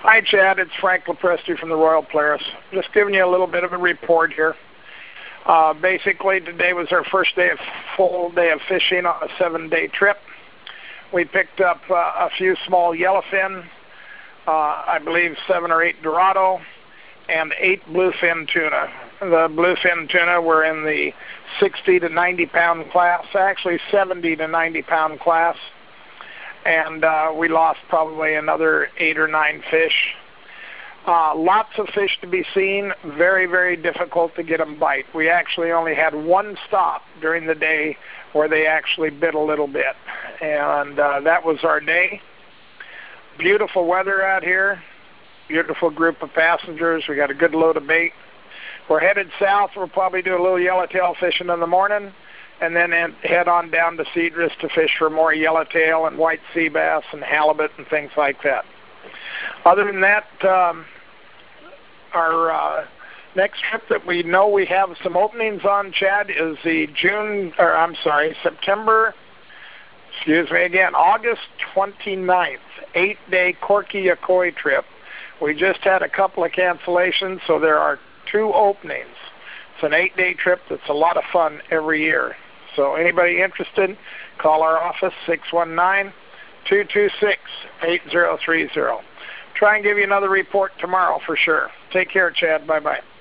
Hi, Chad. It's Frank Lopresti from the Royal Polaris. Just giving you a little bit of a report here. Basically, today was our first full day of fishing on a 7-day trip. We picked up a few small yellowfin, I believe 7 or 8 Dorado, and 8 bluefin tuna. The bluefin tuna were in the 60 to 90 pound class, actually 70 to 90 pound class. And we lost probably another 8 or 9 fish. Lots of fish to be seen, very, very difficult to get them bite. We actually only had one stop during the day where they actually bit a little bit. And that was our day. Beautiful weather out here, beautiful group of passengers. We got a good load of bait. We're headed south. We'll probably do a little yellowtail fishing in the morning, and then head on down to Cedros to fish for more yellowtail and white sea bass and halibut and things like that. Other than that, our next trip that we know we have some openings on, Chad, is the August 29th, 8-day Corky Yokoy trip. We just had a couple of cancellations, so there are 2 openings. It's an 8-day trip that's a lot of fun every year. So anybody interested, call our office, 619-226-8030. Try and give you another report tomorrow for sure. Take care, Chad. Bye-bye.